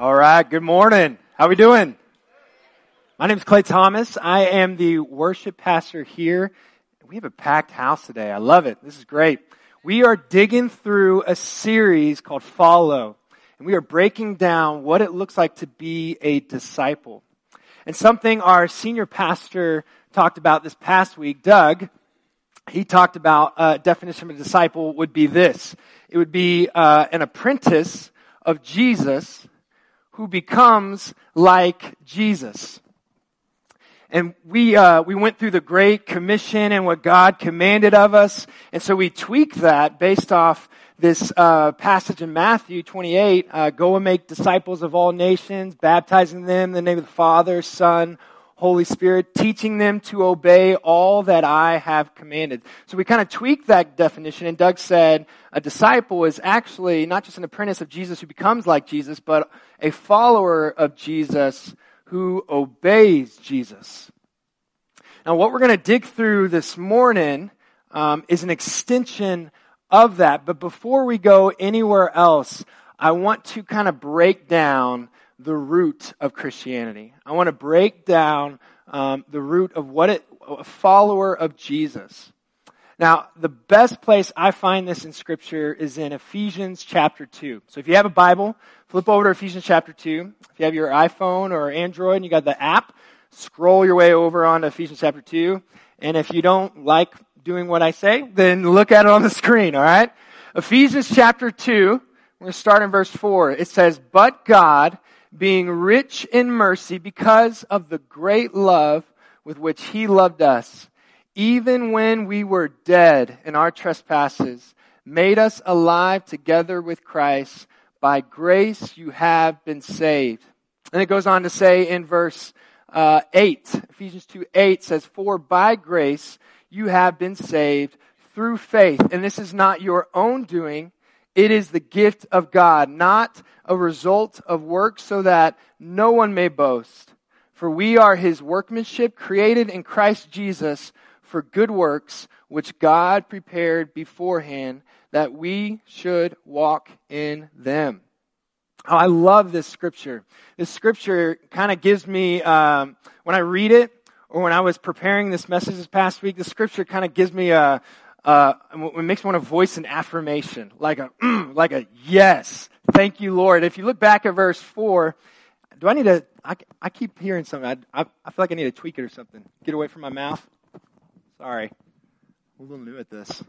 All right, good morning. How we doing? My name is Clay Thomas. I am the worship pastor here. We have a packed house today. I love it. This is great. We are digging through a series called Follow, and we are breaking down what it looks like to be a disciple. And something our senior pastor talked about this past week, Doug, he talked about a definition of a disciple would be this. It would be an apprentice of Jesus who becomes like Jesus. And we went through the Great Commission and what God commanded of us. And so we tweaked that based off this passage in Matthew 28. Go and make disciples of all nations, baptizing them in the name of the Father, Son, Holy Spirit, teaching them to obey all that I have commanded. So we kind of tweaked that definition, and Doug said a disciple is actually not just an apprentice of Jesus who becomes like Jesus, but a follower of Jesus who obeys Jesus. Now what we're going to dig through this morning is an extension of that. But before we go anywhere else, I want to kind of break down the root of Christianity. I want to break down the root of a follower of Jesus. Now, the best place I find this in Scripture is in Ephesians chapter 2. So if you have a Bible, flip over to Ephesians chapter 2. If you have your iPhone or Android and you got the app, scroll your way over on to Ephesians chapter 2. And if you don't like doing what I say, then look at it on the screen, all right? Ephesians chapter 2, we're going to start in verse 4. It says, "But God, being rich in mercy because of the great love with which He loved us, even when we were dead in our trespasses, made us alive together with Christ. By grace you have been saved." And it goes on to say in verse 8, Ephesians 2:8 says, "For by grace you have been saved through faith. And this is not your own doing. It is the gift of God, not a result of works, so that no one may boast. For we are His workmanship, created in Christ Jesus for good works, which God prepared beforehand that we should walk in them." Oh, I love this scripture. This scripture kind of gives me, when I read it, or when I was preparing this message this past week, the scripture kind of gives me it makes me want to voice an affirmation, like a yes, thank you, Lord. If you look back at verse 4, do I need to, I keep hearing something. I feel like I need to tweak it or something. Get away from my mouth. Sorry. I'm a little new at this.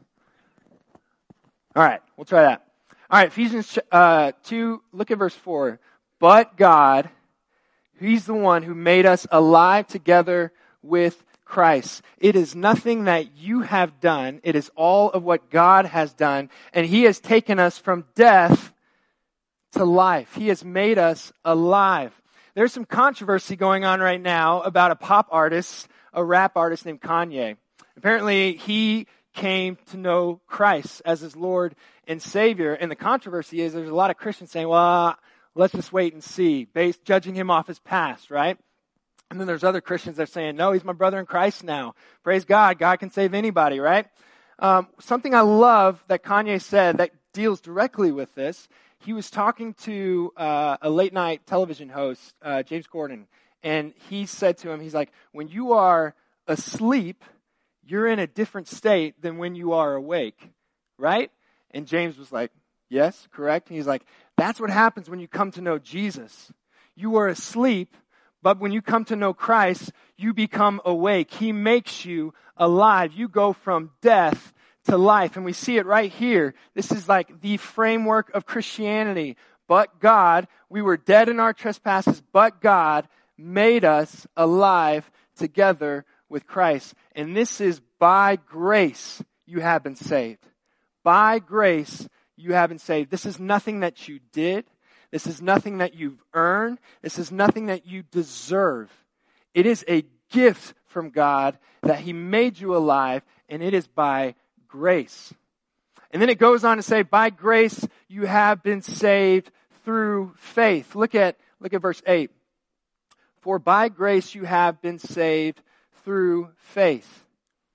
All right, we'll try that. All right, Ephesians 2, look at verse 4. "But God, He's the one who made us alive together with Christ. It is nothing that you have done. It is all of what God has done. And He has taken us from death to life. He has made us alive." There's some controversy going on right now about a pop artist, a rap artist named Kanye. Apparently, he came to know Christ as his Lord and Savior. And the controversy is there's a lot of Christians saying, well, let's just wait and see, judging him off his past, right? And then there's other Christians that are saying, no, he's my brother in Christ now. Praise God. God can save anybody, right? Something I love that Kanye said that deals directly with this, he was talking to a late night television host, James Corden, and he said to him, he's like, when you are asleep, you're in a different state than when you are awake, right? And James was like, yes, correct. And he's like, that's what happens when you come to know Jesus. You are asleep, but when you come to know Christ, you become awake. He makes you alive. You go from death to life. And we see it right here. This is like the framework of Christianity. But God, we were dead in our trespasses, but God made us alive together with Christ. And this is by grace you have been saved. By grace you have been saved. This is nothing that you did. This is nothing that you've earned. This is nothing that you deserve. It is a gift from God that He made you alive, and it is by grace. And then it goes on to say, by grace you have been saved through faith. Look at verse 8. For by grace you have been saved through faith.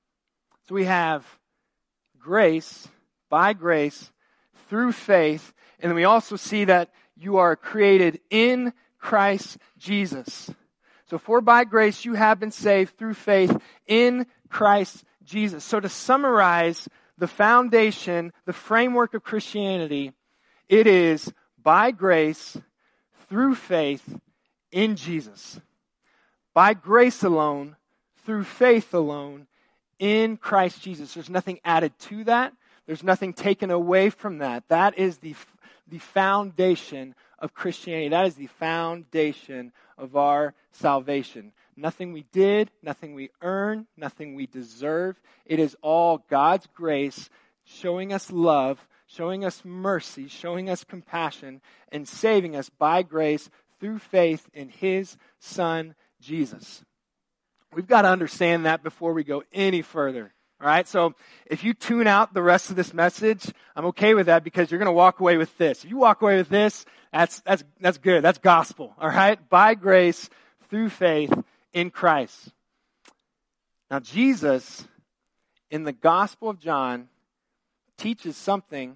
So we have grace, by grace, through faith, and then we also see that you are created in Christ Jesus. So for by grace you have been saved through faith in Christ Jesus. So to summarize the foundation, the framework of Christianity, it is by grace through faith in Jesus. By grace alone, through faith alone, in Christ Jesus. There's nothing added to that. There's nothing taken away from that. That is the foundation of Christianity. That is the foundation of our salvation. Nothing we did, nothing we earn, nothing we deserve. It is all God's grace showing us love, showing us mercy, showing us compassion, and saving us by grace through faith in His Son, Jesus. We've got to understand that before we go any further. All right, so if you tune out the rest of this message, I'm okay with that because you're going to walk away with this. If you walk away with this, that's good. That's gospel. All right, by grace through faith in Christ. Now, Jesus, in the Gospel of John, teaches something,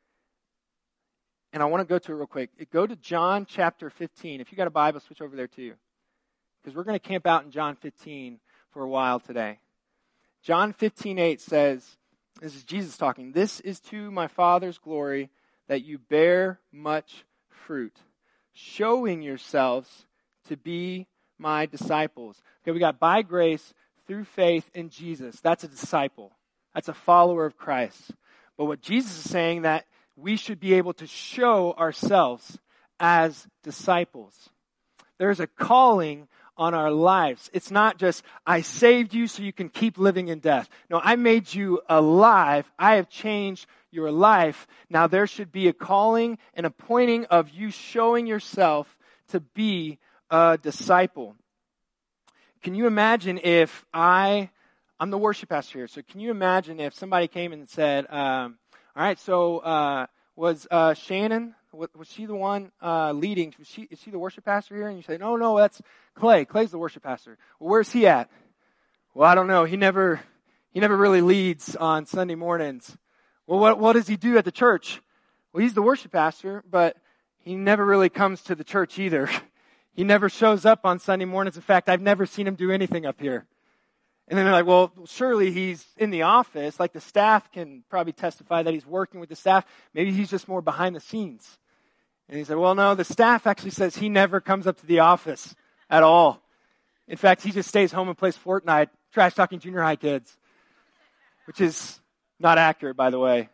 and I want to go to it real quick. Go to John chapter 15. If you got a Bible, switch over there too, because we're going to camp out in John 15 for a while today. John 15:8 says, this is Jesus talking, "This is to my Father's glory that you bear much fruit, showing yourselves to be my disciples." Okay, we got by grace through faith in Jesus. That's a disciple. That's a follower of Christ. But what Jesus is saying, that we should be able to show ourselves as disciples. There's a calling on our lives. It's not just, I saved you so you can keep living in death. No, I made you alive. I have changed your life. Now there should be a calling and a pointing of you showing yourself to be a disciple. Can you imagine if I'm the worship pastor here, so can you imagine if somebody came and said, all right, so was Shannon, was she the one leading? Is she the worship pastor here? And you say, no, that's Clay. Clay's the worship pastor. Well, where's he at? Well, I don't know. He never really leads on Sunday mornings. Well, what does he do at the church? Well, he's the worship pastor, but he never really comes to the church either. He never shows up on Sunday mornings. In fact, I've never seen him do anything up here. And then they're like, well, surely he's in the office. Like the staff can probably testify that he's working with the staff. Maybe he's just more behind the scenes. And he said, well, no, the staff actually says he never comes up to the office at all. In fact, he just stays home and plays Fortnite, trash talking junior high kids, which is not accurate, by the way.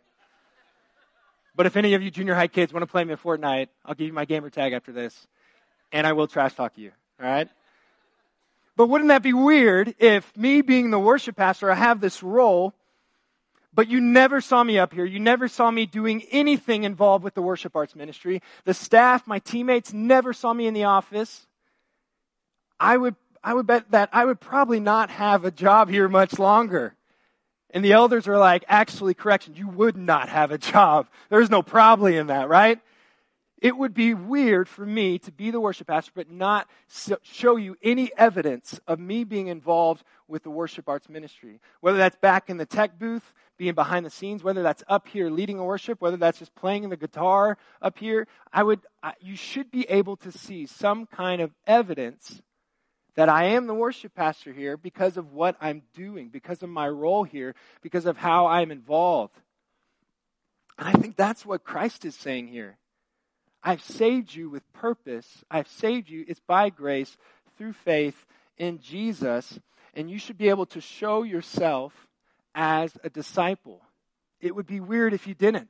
But if any of you junior high kids want to play me in Fortnite, I'll give you my gamer tag after this, and I will trash talk you, all right? But wouldn't that be weird if me being the worship pastor, I have this role, but you never saw me up here. You never saw me doing anything involved with the worship arts ministry. The staff, my teammates never saw me in the office. I would bet that I would probably not have a job here much longer. And the elders are like, actually, correction, you would not have a job. There's no probably in that, right? It would be weird for me to be the worship pastor but not show you any evidence of me being involved with the worship arts ministry. Whether that's back in the tech booth, being behind the scenes, whether that's up here leading a worship, whether that's just playing the guitar up here, you should be able to see some kind of evidence that I am the worship pastor here because of what I'm doing, because of my role here, because of how I'm involved. And I think that's what Christ is saying here. I've saved you with purpose. I've saved you. It's by grace through faith in Jesus. And you should be able to show yourself as a disciple. It would be weird if you didn't.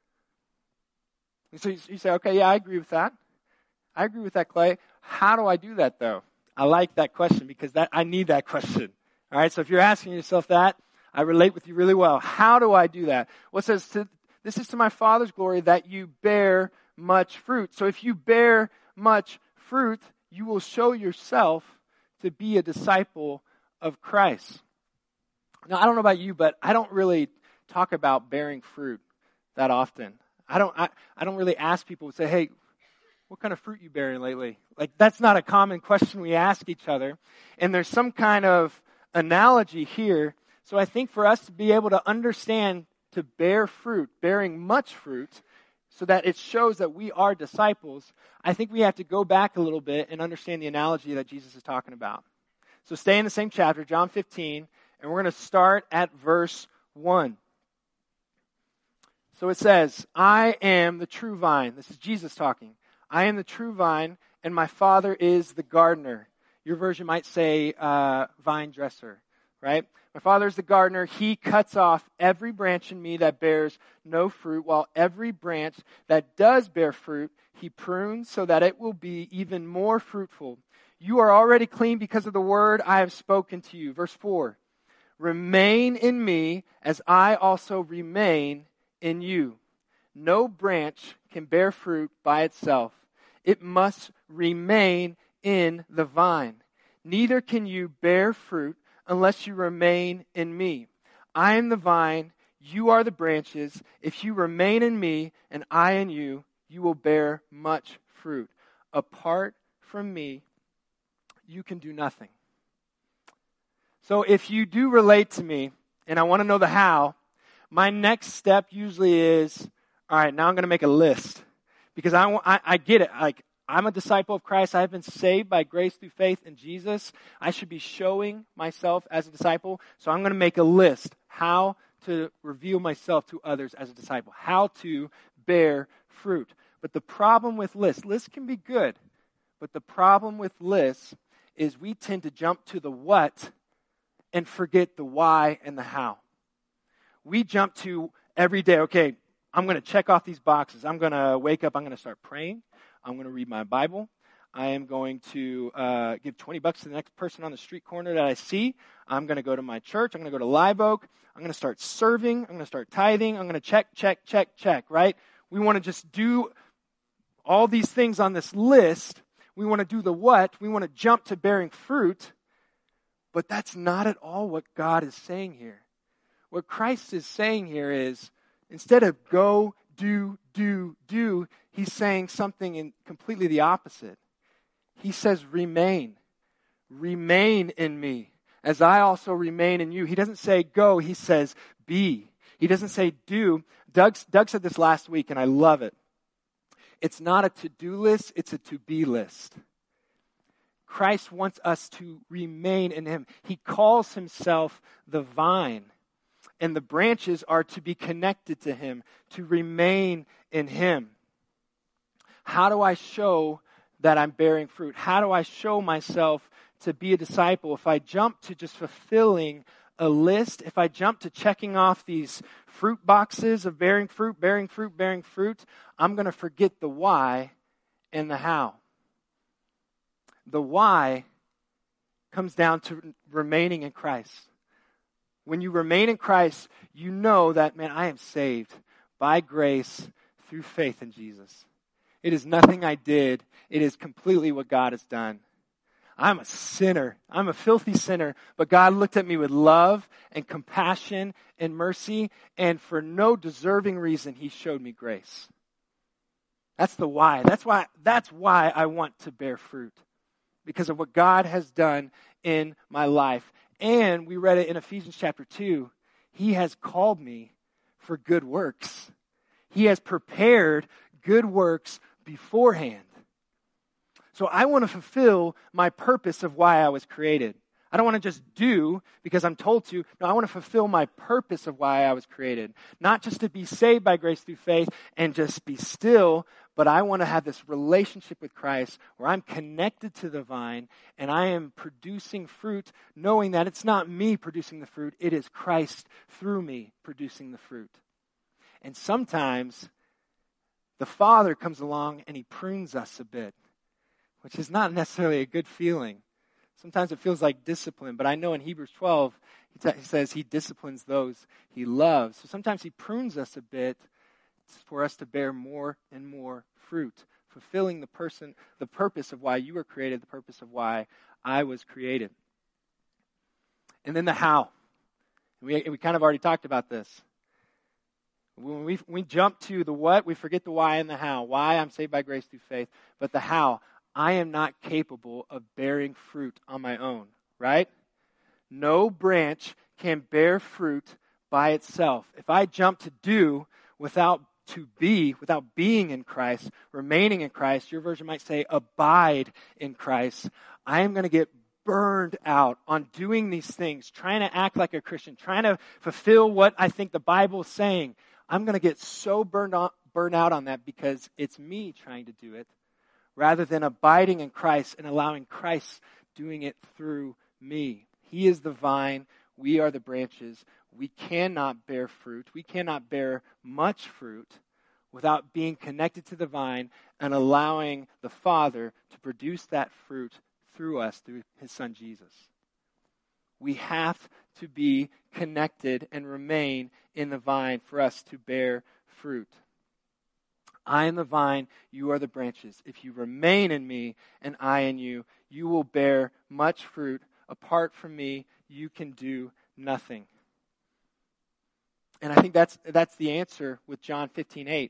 And so you say, okay, yeah, I agree with that. I agree with that, Clay. How do I do that, though? I like that question because I need that question. All right, so if you're asking yourself that, I relate with you really well. How do I do that? Well, it says, this is to my Father's glory that you bear much fruit. So if you bear much fruit, you will show yourself to be a disciple of Christ. Now, I don't know about you, but I don't really talk about bearing fruit that often. I don't really ask people to say, hey, what kind of fruit you bearing lately? Like, that's not a common question we ask each other. And there's some kind of analogy here. So I think for us to be able to understand to bear fruit, bearing much fruit, so that it shows that we are disciples, I think we have to go back a little bit and understand the analogy that Jesus is talking about. So stay in the same chapter, John 15, and we're going to start at verse 1. So it says, I am the true vine. This is Jesus talking. I am the true vine, and my Father is the gardener. Your version might say vine dresser, right? My Father is the gardener. He cuts off every branch in me that bears no fruit, while every branch that does bear fruit, he prunes so that it will be even more fruitful. You are already clean because of the word I have spoken to you. Verse 4, remain in me as I also remain in you. No branch can bear fruit by itself. It must remain in the vine. Neither can you bear fruit unless you remain in me. I am the vine, you are the branches. If you remain in me and I in you, you will bear much fruit. Apart from me, you can do nothing. So if you do relate to me, and I want to know the how, my next step usually is, all right, now I'm going to make a list. Because I get it. Like, I'm a disciple of Christ. I've been saved by grace through faith in Jesus. I should be showing myself as a disciple. So I'm going to make a list how to reveal myself to others as a disciple. How to bear fruit. But the problem with lists can be good. But the problem with lists is we tend to jump to the what and forget the why and the how. We jump to every day, okay, I'm going to check off these boxes. I'm going to wake up, I'm going to start praying. I'm going to read my Bible. I am going to give $20 to the next person on the street corner that I see. I'm going to go to my church. I'm going to go to Live Oak. I'm going to start serving. I'm going to start tithing. I'm going to check, right? We want to just do all these things on this list. We want to do the what. We want to jump to bearing fruit. But that's not at all what God is saying here. What Christ is saying here is, instead of go, do, he's saying something in completely the opposite. He says, remain in me, as I also remain in you. He doesn't say go, he says be. He doesn't say do. Doug said this last week, and I love it. It's not a to-do list, it's a to-be list. Christ wants us to remain in him. He calls himself the vine. And the branches are to be connected to him, to remain in him. How do I show that I'm bearing fruit? How do I show myself to be a disciple? If I jump to just fulfilling a list, if I jump to checking off these fruit boxes of bearing fruit, I'm going to forget the why and the how. The why comes down to remaining in Christ. When you remain in Christ, you know that, man, I am saved by grace through faith in Jesus. It is nothing I did. It is completely what God has done. I'm a sinner. I'm a filthy sinner. But God looked at me with love and compassion and mercy, and for no deserving reason, he showed me grace. That's the why. That's why I want to bear fruit. Because of what God has done in my life. And we read it in Ephesians chapter 2. He has called me for good works. He has prepared good works beforehand. So I want to fulfill my purpose of why I was created. I don't want to just do because I'm told to. No, I want to fulfill my purpose of why I was created. Not just to be saved by grace through faith and just be still, but I want to have this relationship with Christ where I'm connected to the vine and I am producing fruit, knowing that it's not me producing the fruit, it is Christ through me producing the fruit. And sometimes the Father comes along and he prunes us a bit, which is not necessarily a good feeling. Sometimes it feels like discipline, but I know in Hebrews 12, he says he disciplines those he loves. So sometimes he prunes us a bit for us to bear more and more fruit, fulfilling the purpose of why you were created, the purpose of why I was created. And then the how. We kind of already talked about this. When we jump to the what, we forget the why and the how. Why? I'm saved by grace through faith. But the how. I am not capable of bearing fruit on my own, right? No branch can bear fruit by itself. If I jump to do without to be, without being in Christ, remaining in Christ, your version might say abide in Christ, I am going to get burned out on doing these things, trying to act like a Christian, trying to fulfill what I think the Bible is saying. I'm going to get so burned out on that because it's me trying to do it, rather than abiding in Christ and allowing Christ doing it through me. He is the vine. We are the branches. We cannot bear fruit. We cannot bear much fruit without being connected to the vine and allowing the Father to produce that fruit through us, through his Son Jesus. We have to be connected and remain in the vine for us to bear fruit. I am the vine, you are the branches. If you remain in me and I in you, you will bear much fruit. Apart from me, you can do nothing. And I think that's the answer with John 15:8.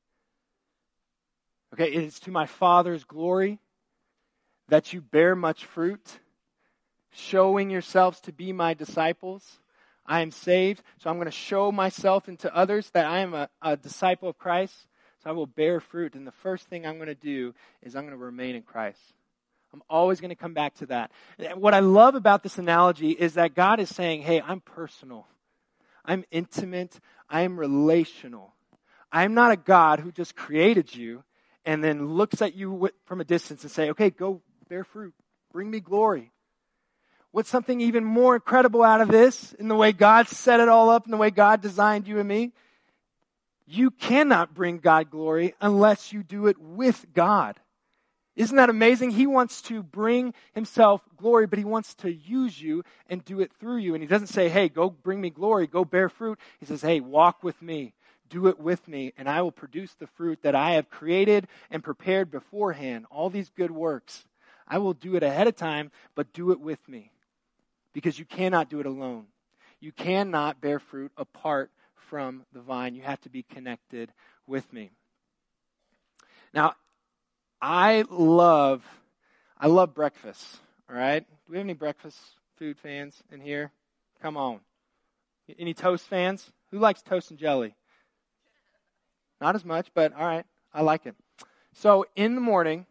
Okay, it is to my Father's glory that you bear much fruit, showing yourselves to be my disciples. I am saved, so I'm going to show myself into others that I am a disciple of Christ. So I will bear fruit. And the first thing I'm going to do is I'm going to remain in Christ. I'm always going to come back to that. And what I love about this analogy is that God is saying, hey, I'm personal. I'm intimate. I'm relational. I'm not a God who just created you and then looks at you from a distance and say, okay, go bear fruit. Bring me glory. What's something even more incredible out of this, in the way God set it all up, in the way God designed you and me? You cannot bring God glory unless you do it with God. Isn't that amazing? He wants to bring himself glory, but he wants to use you and do it through you. And he doesn't say, hey, go bring me glory, go bear fruit. He says, hey, walk with me, do it with me, and I will produce the fruit that I have created and prepared beforehand. All these good works. I will do it ahead of time, but do it with me. Because you cannot do it alone. You cannot bear fruit apart from the vine. You have to be connected with me. Now, I love breakfast, all right? Do we have any breakfast food fans in here? Come on. Any toast fans? Who likes toast and jelly? Not as much, but all right, I like it. So in the morning,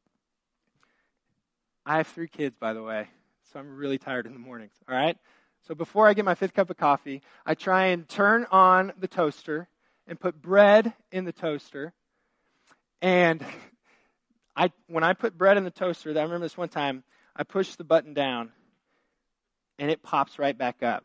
I have 3 kids, by the way, so I'm really tired in the mornings, all right? So before I get my 5th cup of coffee, I try and turn on the toaster and put bread in the toaster. And when I put bread in the toaster, I remember this one time, I pushed the button down, and it pops right back up.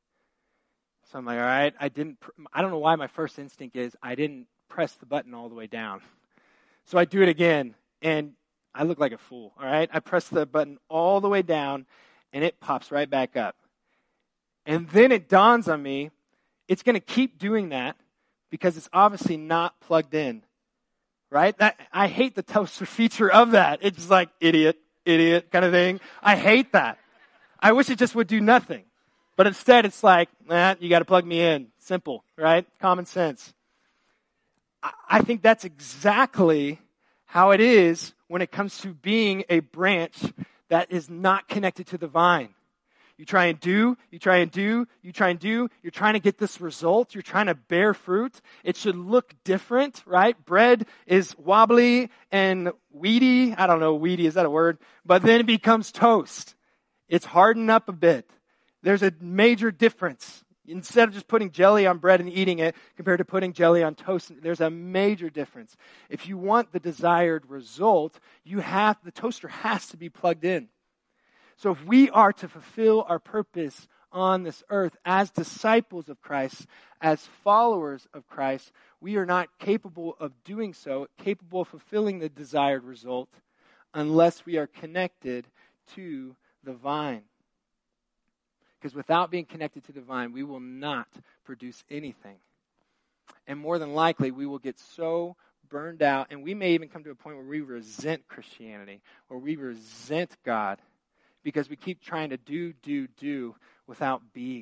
So I'm like, all right, I don't know why my first instinct is I didn't press the button all the way down. So I do it again, and I look like a fool, all right? I press the button all the way down, and it pops right back up. And then it dawns on me, it's going to keep doing that because it's obviously not plugged in. Right? I hate the toaster feature of that. It's just like, idiot kind of thing. I hate that. I wish it just would do nothing. But instead, it's like, you got to plug me in. Simple, right? Common sense. I think that's exactly how it is when it comes to being a branch that is not connected to the vine. You try and do, you're trying to get this result, you're trying to bear fruit. It should look different, right? Bread is wobbly and weedy. I don't know, weedy, is that a word? But then it becomes toast. It's hardened up a bit. There's a major difference. Instead of just putting jelly on bread and eating it compared to putting jelly on toast, there's a major difference. If you want the desired result, the toaster has to be plugged in. So if we are to fulfill our purpose on this earth as disciples of Christ, as followers of Christ, we are not capable of doing so, capable of fulfilling the desired result, unless we are connected to the vine. Because without being connected to the vine, we will not produce anything. And more than likely, we will get so burned out, and we may even come to a point where we resent Christianity, or we resent God, because we keep trying to do without being.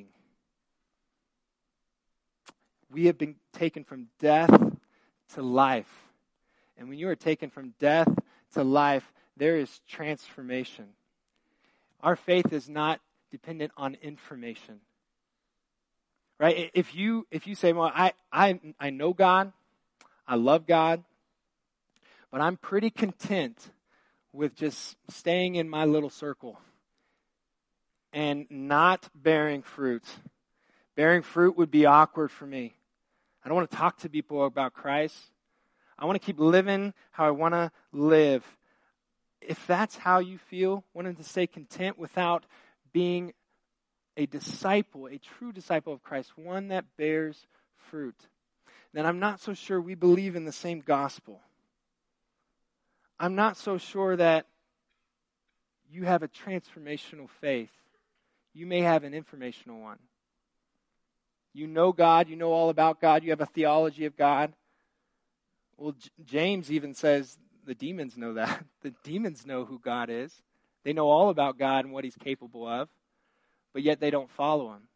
We have been taken from death to life. And when you are taken from death to life, there is transformation. Our faith is not dependent on information. Right? If you say, well, I know God, I love God, but I'm pretty content with just staying in my little circle and not bearing fruit. Bearing fruit would be awkward for me. I don't want to talk to people about Christ. I want to keep living how I want to live. If that's how you feel, wanting to stay content without being a disciple, a true disciple of Christ, one that bears fruit, then I'm not so sure we believe in the same gospel. I'm not so sure that you have a transformational faith. You may have an informational one. You know God, you know all about God, you have a theology of God. Well, James even says the demons know that. The demons know who God is. They know all about God and what he's capable of, but yet they don't follow him.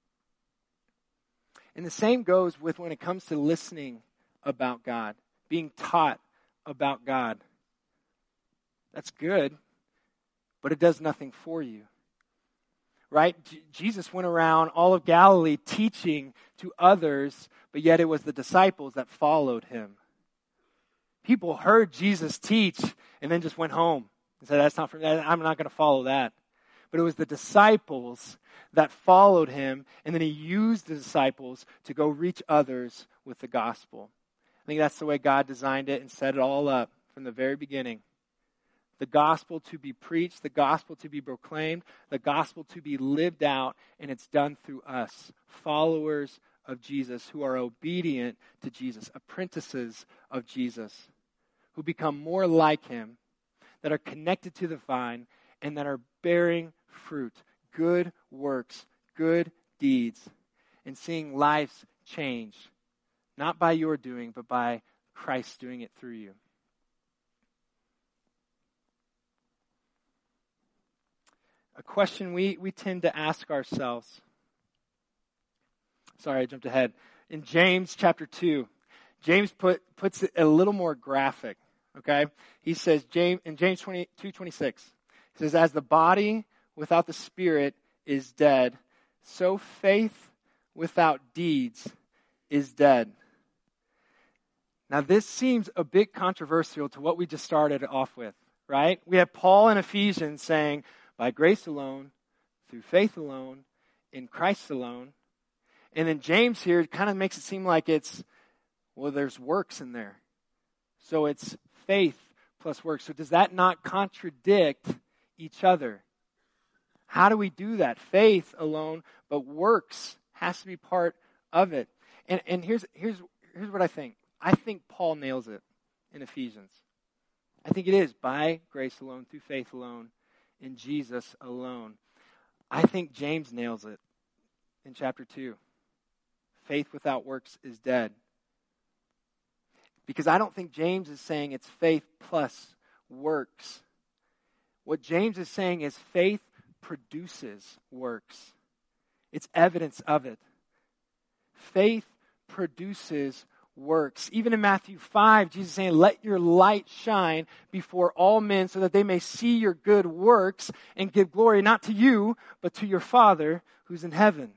And the same goes with when it comes to listening about God, being taught about God. That's good, but it does nothing for you. Right? Jesus went around all of Galilee teaching to others, but yet it was the disciples that followed him. People heard Jesus teach and then just went home and said, that's not for me. I'm not going to follow that. But it was the disciples that followed him, and then he used the disciples to go reach others with the gospel. I think that's the way God designed it and set it all up from the very beginning. The gospel to be preached, the gospel to be proclaimed, the gospel to be lived out, and it's done through us, followers of Jesus who are obedient to Jesus, apprentices of Jesus, who become more like him, that are connected to the vine, and that are bearing fruit, good works, good deeds, and seeing lives change, not by your doing, but by Christ doing it through you. A question we tend to ask ourselves. Sorry, I jumped ahead. In James chapter 2, James puts it a little more graphic. Okay? He says, in James 2:26, he says, as the body without the spirit is dead, so faith without deeds is dead. Now this seems a bit controversial to what we just started off with, right? We have Paul in Ephesians saying, by grace alone, through faith alone, in Christ alone. And then James here kind of makes it seem like it's, well, there's works in there. So it's faith plus works. So does that not contradict each other? How do we do that? Faith alone, but works has to be part of it. And here's what I think. I think Paul nails it in Ephesians. I think it is by grace alone, through faith alone, in Jesus alone. I think James nails it in chapter 2. Faith without works is dead. Because I don't think James is saying it's faith plus works. What James is saying is faith produces works. It's evidence of it. Faith produces works. Even in Matthew 5, Jesus is saying, let your light shine before all men so that they may see your good works and give glory not to you, but to your Father who's in heaven.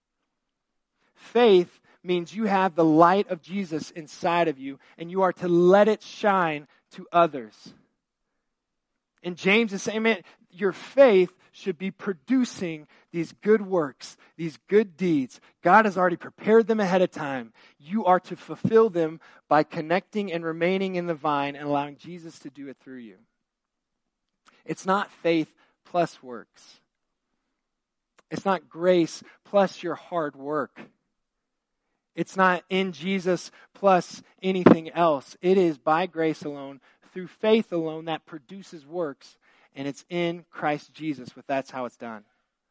Faith means you have the light of Jesus inside of you, and you are to let it shine to others. And James is saying, man, your faith should be producing these good works, these good deeds. God has already prepared them ahead of time. You are to fulfill them by connecting and remaining in the vine and allowing Jesus to do it through you. It's not faith plus works. It's not grace plus your hard work. It's not in Jesus plus anything else. It is by grace alone, through faith alone, that produces works. And it's in Christ Jesus, but that's how it's done.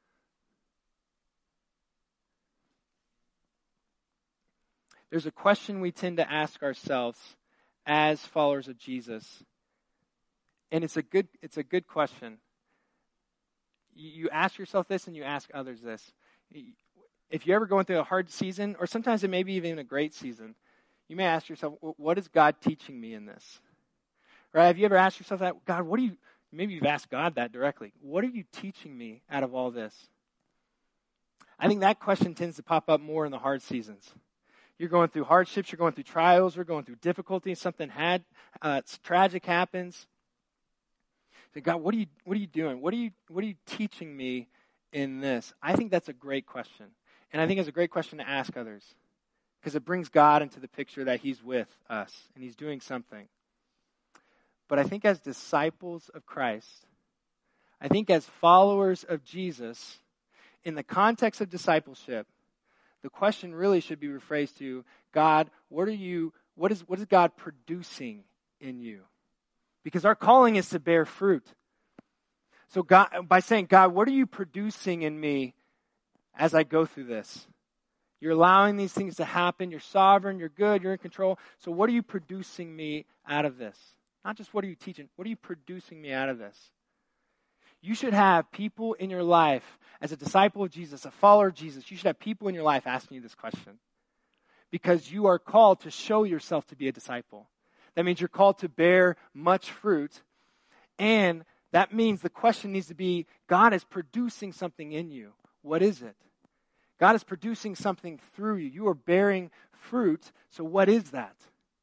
There's a question we tend to ask ourselves as followers of Jesus. And it's a good question. You ask yourself this and you ask others this. If you're ever going through a hard season, or sometimes it may be even a great season, you may ask yourself, what is God teaching me in this? Right? Have you ever asked yourself that? God, maybe you've asked God that directly. What are you teaching me out of all this? I think that question tends to pop up more in the hard seasons. You're going through hardships, you're going through trials, you're going through difficulties, something tragic happens. Say, God, what are you doing? What are you teaching me in this? I think that's a great question. And I think it's a great question to ask others. Because it brings God into the picture that he's with us and he's doing something. But I think as disciples of Christ, I think as followers of Jesus, in the context of discipleship, the question really should be rephrased to, God, what is God producing in you? Because our calling is to bear fruit. So God, by saying, God, what are you producing in me as I go through this? You're allowing these things to happen. You're sovereign. You're good. You're in control. So what are you producing me out of this? Not just what are you teaching. What are you producing me out of this? You should have people in your life, as a disciple of Jesus, a follower of Jesus, you should have people in your life asking you this question. Because you are called to show yourself to be a disciple. That means you're called to bear much fruit. And that means the question needs to be, God is producing something in you. What is it? God is producing something through you. You are bearing fruit. So what is that?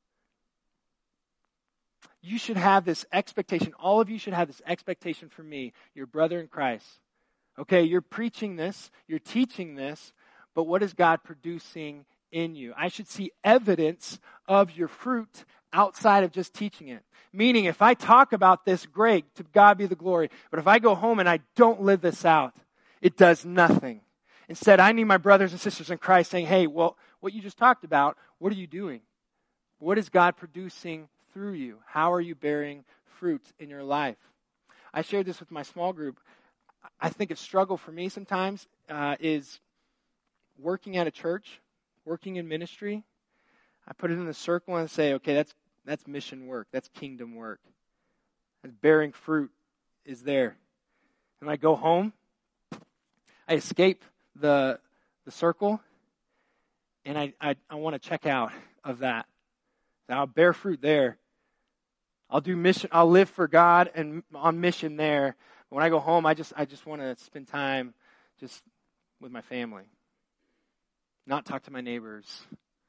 You should have this expectation. All of you should have this expectation from me, your brother in Christ. Okay, you're preaching this, you're teaching this, but what is God producing in you? I should see evidence of your fruit outside of just teaching it. Meaning, if I talk about this, great, to God be the glory. But if I go home and I don't live this out, it does nothing. Instead, I need my brothers and sisters in Christ saying, hey, well, what you just talked about, what are you doing? What is God producing through you? How are you bearing fruit in your life? I shared this with my small group. I think a struggle for me sometimes is working at a church, working in ministry. I put it in a circle and say, okay, that's mission work. That's kingdom work. And bearing fruit is there. And I go home, I escape the circle, and I want to check out of that. Now, I'll bear fruit there. I'll do mission. I'll live for God and on mission there. When I go home, I just want to spend time just with my family. Not talk to my neighbors.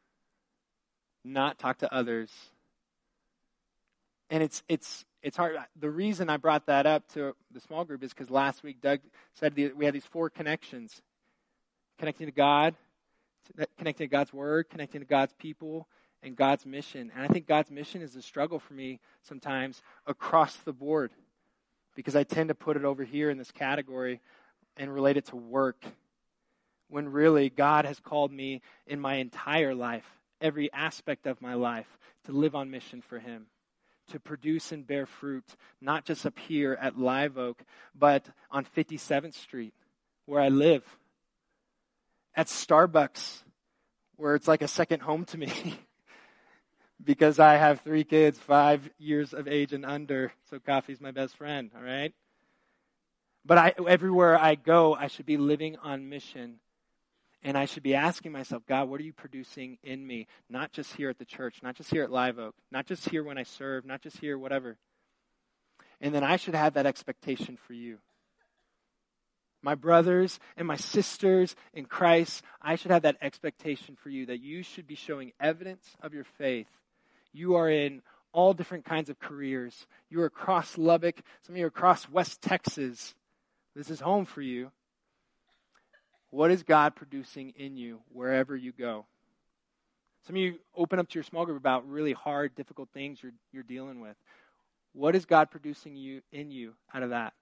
Not talk to others. And it's hard. The reason I brought that up to the small group is because last week Doug said we had these 4 connections. Connecting to God, connecting to God's Word, connecting to God's people, and God's mission. And I think God's mission is a struggle for me sometimes across the board. Because I tend to put it over here in this category and relate it to work. When really God has called me in my entire life, every aspect of my life, to live on mission for Him. To produce and bear fruit, not just up here at Live Oak, but on 57th Street, where I live. At Starbucks, where it's like a second home to me. Because I have 3 kids, 5 years of age and under, so coffee's my best friend, all right? But everywhere I go, I should be living on mission. And I should be asking myself, God, what are you producing in me? Not just here at the church, not just here at Live Oak, not just here when I serve, not just here, whatever. And then I should have that expectation for you. My brothers and my sisters in Christ, I should have that expectation for you, that you should be showing evidence of your faith. You are in all different kinds of careers. You are across Lubbock. Some of you are across West Texas. This is home for you. What is God producing in you wherever you go? Some of you open up to your small group about really hard, difficult things you're dealing with. What is God producing in you out of that?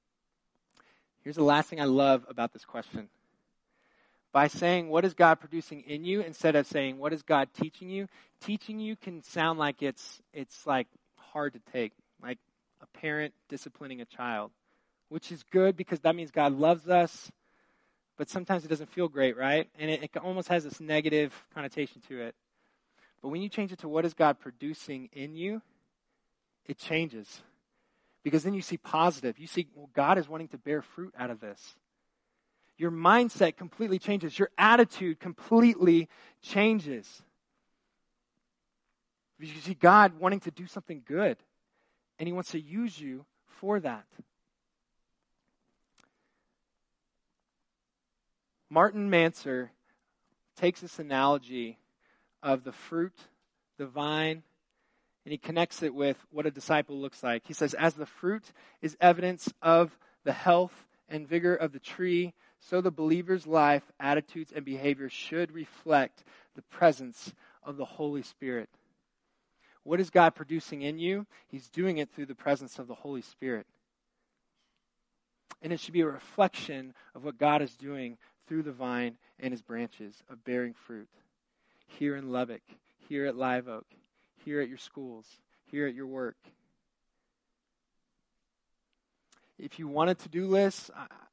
Here's the last thing I love about this question. By saying, what is God producing in you, instead of saying, what is God teaching you can sound like it's like hard to take, like a parent disciplining a child, which is good because that means God loves us, but sometimes it doesn't feel great, right? And it almost has this negative connotation to it. But when you change it to what is God producing in you, it changes. Because then you see positive. You see, well, God is wanting to bear fruit out of this. Your mindset completely changes. Your attitude completely changes. You see God wanting to do something good. And He wants to use you for that. Martin Manser takes this analogy of the fruit, the vine, and he connects it with what a disciple looks like. He says, as the fruit is evidence of the health and vigor of the tree, so the believer's life, attitudes, and behavior should reflect the presence of the Holy Spirit. What is God producing in you? He's doing it through the presence of the Holy Spirit. And it should be a reflection of what God is doing through the vine and his branches of bearing fruit. Here in Lubbock, here at Live Oak, here at your schools, here at your work. If you want a to-do list,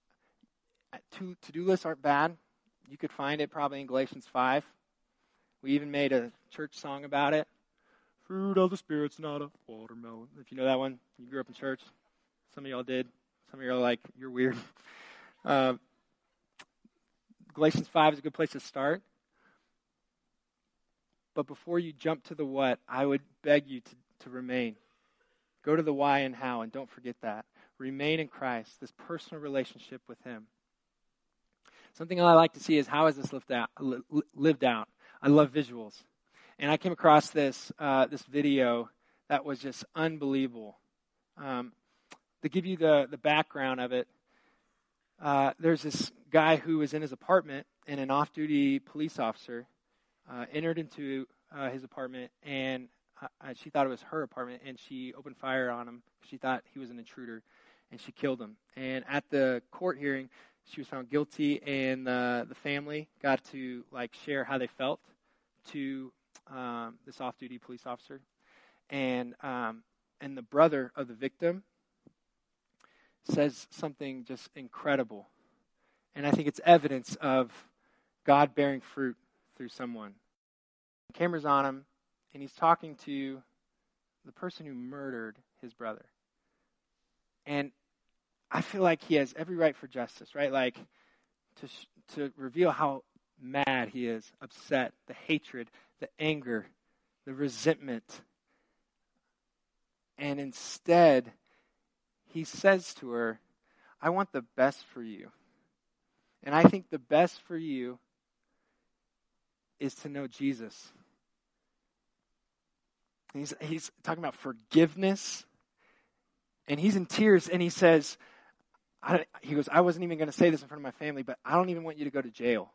to-do lists aren't bad. You could find it probably in Galatians 5. We even made a church song about it. Fruit of the Spirit's not a watermelon. If you know that one, you grew up in church. Some of y'all did. Some of y'all are like, you're weird. Galatians 5 is a good place to start. But before you jump to the what, I would beg you to remain. Go to the why and how, and don't forget that. Remain in Christ, this personal relationship with him. Something I like to see is how is this lived out. I love visuals. And I came across this video that was just unbelievable. To give you the background of it, there's this guy who was in his apartment, and an off-duty police officer entered into his apartment, and she thought it was her apartment, and she opened fire on him. She thought he was an intruder, and she killed him. And at the court hearing, she was found guilty, and the family got to share how they felt to this off-duty police officer. And the brother of the victim says something just incredible. And I think it's evidence of God bearing fruit through someone. The camera's on him, and he's talking to the person who murdered his brother. And I feel like he has every right for justice, right? To reveal how mad he is, upset, the hatred, the anger, the resentment. And instead, he says to her, I want the best for you. And I think the best for you is to know Jesus. He's talking about forgiveness. And he's in tears, and he says, I wasn't even going to say this in front of my family, but I don't even want you to go to jail.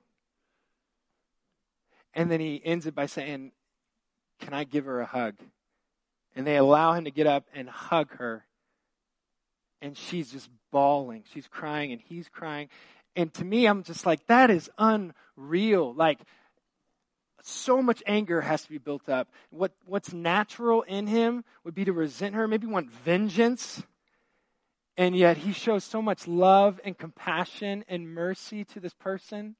And then he ends it by saying, can I give her a hug? And they allow him to get up and hug her. And she's just bawling. She's crying, and he's crying. And to me, I'm just like, that is unreal. So much anger has to be built up. What's natural in him would be to resent her, maybe want vengeance. And yet he shows so much love and compassion and mercy to this person.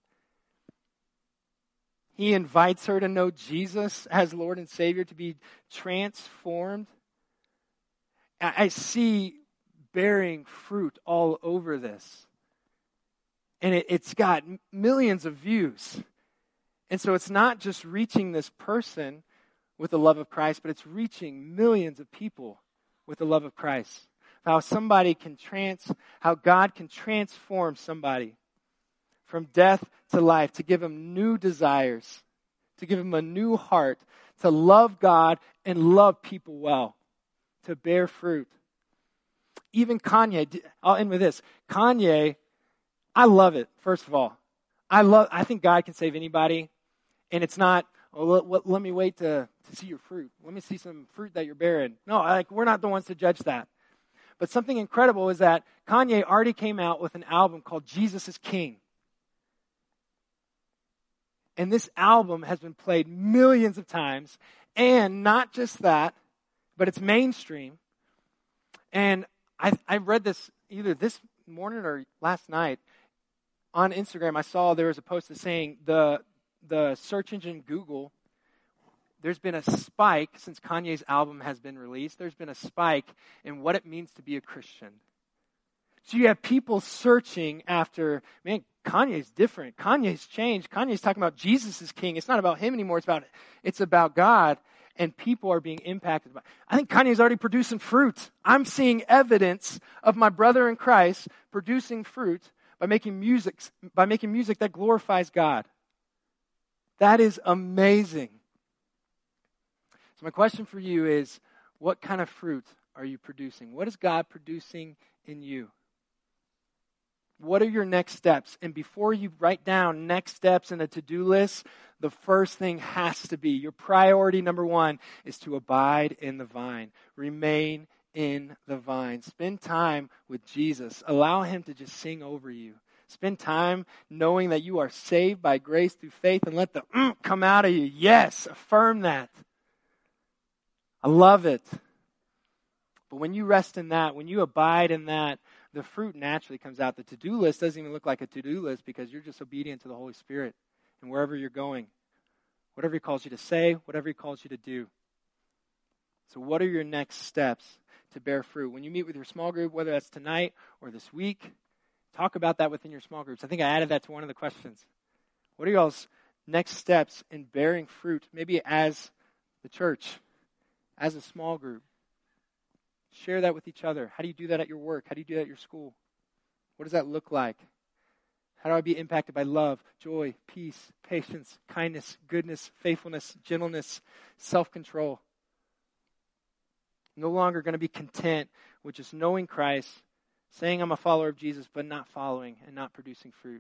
He invites her to know Jesus as Lord and Savior, to be transformed. I see bearing fruit all over this. And it's got millions of views. And so it's not just reaching this person with the love of Christ, but it's reaching millions of people with the love of Christ. How God can transform somebody from death to life, to give them new desires, to give them a new heart, to love God and love people well, to bear fruit. Even Kanye, I'll end with this. Kanye, I love it, first of all. I think God can save anybody. And it's not, let me wait to see your fruit. Let me see some fruit that you're bearing. No, we're not the ones to judge that. But something incredible is that Kanye already came out with an album called Jesus is King. And this album has been played millions of times. And not just that, but it's mainstream. And I read this either this morning or last night on Instagram. I saw there was a post that's saying the search engine Google, there's been a spike since Kanye's album has been released. There's been a spike in what it means to be a Christian. So you have people searching after, man, Kanye's different. Kanye's changed. Kanye's talking about Jesus is king. It's not about him anymore. It's about God. And people are being impacted by it. I think Kanye's already producing fruit. I'm seeing evidence of my brother in Christ producing fruit by making music that glorifies God. That is amazing. So my question for you is, what kind of fruit are you producing? What is God producing in you? What are your next steps? And before you write down next steps in a to-do list, the first thing has to be, your priority number one is to abide in the vine. Remain in the vine. Spend time with Jesus. Allow him to just sing over you. Spend time knowing that you are saved by grace through faith, and let the come out of you. Yes, affirm that. I love it. But when you rest in that, when you abide in that, the fruit naturally comes out. The to-do list doesn't even look like a to-do list because you're just obedient to the Holy Spirit and wherever you're going. Whatever he calls you to say, whatever he calls you to do. So what are your next steps to bear fruit? When you meet with your small group, whether that's tonight or this week, talk about that within your small groups. I think I added that to one of the questions. What are y'all's next steps in bearing fruit? Maybe as the church, as a small group. Share that with each other. How do you do that at your work? How do you do that at your school? What does that look like? How do I be impacted by love, joy, peace, patience, kindness, goodness, faithfulness, gentleness, self-control? No longer going to be content with just knowing Christ, saying I'm a follower of Jesus, but not following and not producing fruit.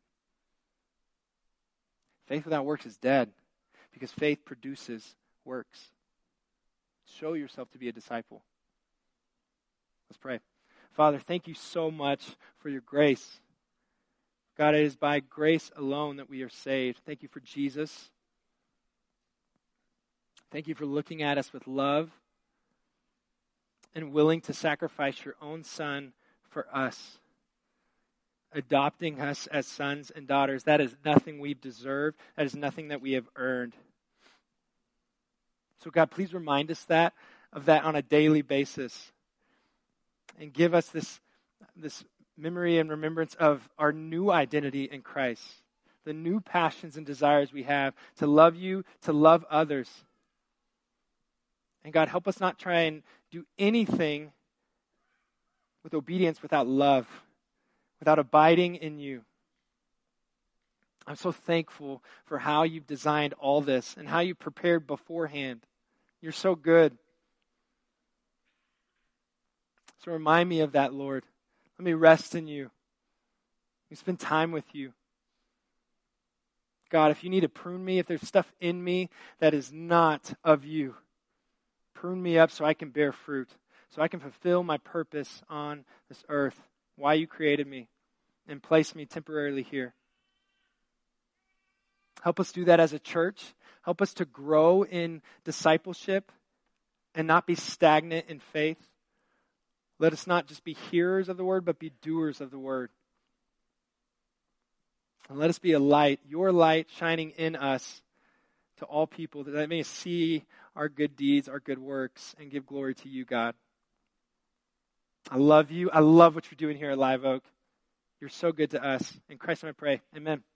Faith without works is dead because faith produces works. Show yourself to be a disciple. Let's pray. Father, thank you so much for your grace. God, it is by grace alone that we are saved. Thank you for Jesus. Thank you for looking at us with love and willing to sacrifice your own Son for us, adopting us as sons and daughters. That is nothing we've deserved. That is nothing that we have earned. So God, please remind us of that on a daily basis. And give us this memory and remembrance of our new identity in Christ. The new passions and desires we have to love you, to love others. And God, help us not try and do anything with obedience without love, without abiding in you. I'm so thankful for how you've designed all this and how you prepared beforehand. You're so good. So remind me of that, Lord. Let me rest in you. Let me spend time with you. God, if you need to prune me, if there's stuff in me that is not of you, prune me up so I can bear fruit, so I can fulfill my purpose on this earth, why you created me, and place me temporarily here. Help us do that as a church. Help us to grow in discipleship and not be stagnant in faith. Let us not just be hearers of the word, but be doers of the word. And let us be a light, your light shining in us to all people, that they may see our good deeds, our good works, and give glory to you, God. I love you. I love what you're doing here at Live Oak. You're so good to us. In Christ I pray. Amen.